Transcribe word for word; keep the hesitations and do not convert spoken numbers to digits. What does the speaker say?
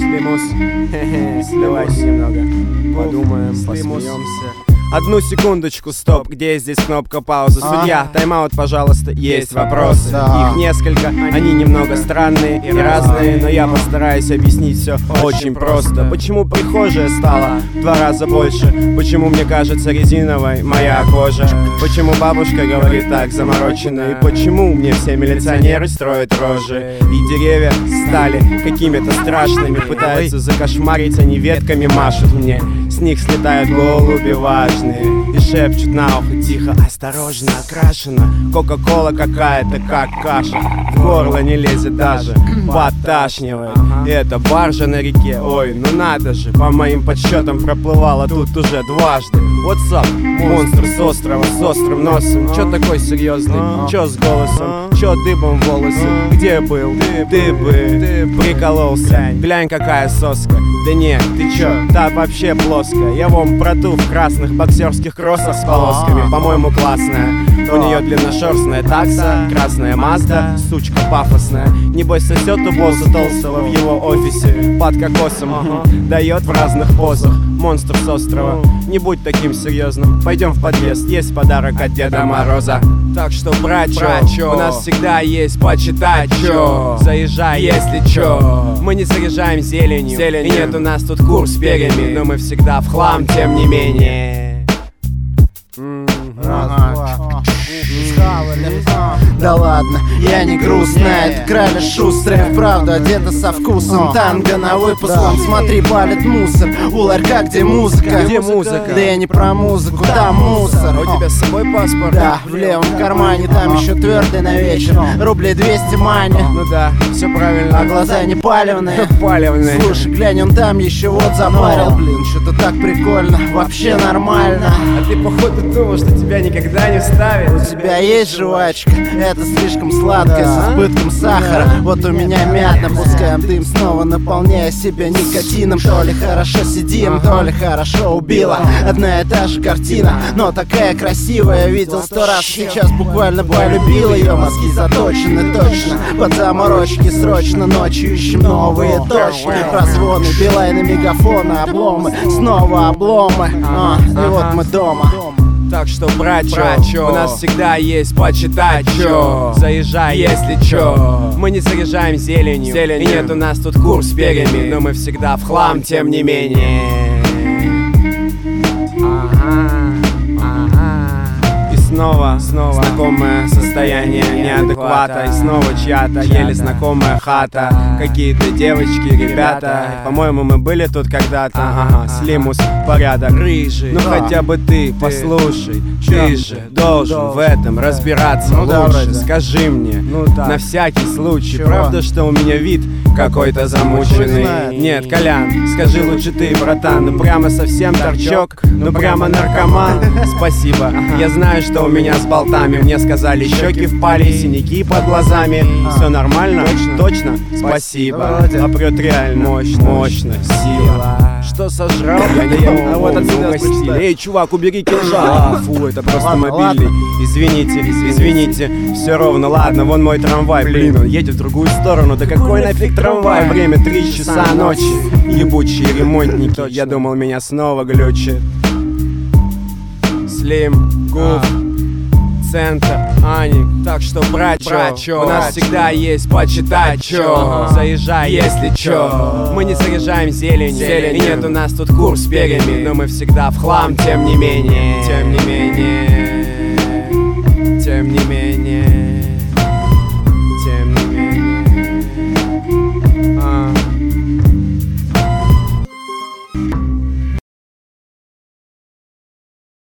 Слимус, давайте немного подумаем, посмеемся. Одну секундочку, стоп, где здесь кнопка паузы? Судья, тайм-аут, пожалуйста, есть вопросы. Их несколько, они немного странные и разные, но я постараюсь объяснить все очень просто. Почему прихожая стала в два раза больше? Почему мне кажется резиновой моя кожа? Почему бабушка говорит так замороченно? И почему мне все милиционеры строят рожи? И деревья стали какими-то страшными, пытаются закошмарить, они ветками машут мне. С них слетают голуби важные и шепчут на ухо тихо: осторожно, окрашена кока-кола какая-то, как каша. В горло не лезет даже, поташнивает. И это баржа на реке, ой, ну надо же. По моим подсчетам проплывала тут уже дважды. What's up, монстр с острова, с острым носом. Чё такой серьезный, чё с голосом, чё дыбом волосы? Где был, ты бы прикололся. Глянь, какая соска. Да нет, ты чё, та вообще плоская. Я вон про ту в красных боксерских кроссах с полосками, по-моему, классная. У нее длинношерстная такса, красная Мазда, сучка пафосная. Небось сосет у босса толстого в его офисе под кокосом, дает в разных позах. Монстр с острова, не будь таким серьезным. Пойдем в подъезд, есть подарок от Деда Мороза. Так что, братчо, у нас всегда есть почитать, чё. Заезжай, если чё. Мы не заряжаем зеленью, зеленью. И нет у нас тут кур с перьями, но мы всегда в хлам, тем не менее. Да ладно, я не грустная, это краля шустрая, вправду одета со вкусом. Танго на выпуск, смотри, палит мусор. У ларька, где музыка? Где музыка? Да я не про музыку, там мусор. У тебя с собой паспорт? Да, в левом кармане, там еще твердый на вечер. Рублей двести мани. Ну да, все правильно. А глаза не палевные. Палевные. Слушай, глянь, он там еще вот запарил. Блин, что-то так прикольно, вообще нормально. А ты походу думал, что тебя никогда не вставят? У тебя есть жвачка? Это слишком сладкое, с избытком сахара. Вот у меня мята, пускаем дым снова, наполняя себя никотином. То ли хорошо сидим, то ли хорошо убила. Одна и та же картина, но такая красивая. Видел сто раз, сейчас буквально полюбил ее. Мозги заточены точно, под заморочки срочно. Ночью ищем новые точки. Прозвоны, билайны, мегафоны, обломы, снова обломы. А, и вот мы дома. Так что, братчо, у нас всегда есть почитать, чё. Заезжай, если чё. Мы не заряжаем зеленью, зеленью. И нет у нас тут кур с перьями, но мы всегда в хлам, тем не менее. Ага, ага. И снова, снова знакомое состояние неадеквата. И снова чья-то еле знакомая хата. Какие-то девочки, ребята. По-моему, мы были тут когда-то. Ага, Слимус, порядок, рыжий. Ну хотя бы ты, послушай. Ты же должен в этом разбираться лучше. Скажи мне, на всякий случай, правда, что у меня вид какой-то замученный? Нет, Колян, скажи лучше ты, братан. Ну прямо совсем торчок, ну прямо наркоман. Спасибо, я знаю, что у меня с болтами. Мне сказали, щеки впали, синяки под глазами. Все нормально? Точно? Спасибо. А прет реально мощно, мощно, сила. Что сожрал? Я не ел, а вот отсюда спросили. Эй, чувак, убери кинжал. А, фу, это просто мобильный. Извините, извините, все ровно, ладно, вон мой трамвай. Блин, он едет в другую сторону. Да какой нафиг трамвай? Время три часа ночи. Ебучие ремонтники. Я думал, меня снова глючит. Слим, Гуф, Центр, Аник. Так что, братчо, у нас всегда есть почитать, чё. Заезжай, если чё. Мы не заряжаем зеленью, зеленью. И нет у нас тут кур с перьями, но мы всегда в хлам, тем не менее. Тем не менее. Тем не менее.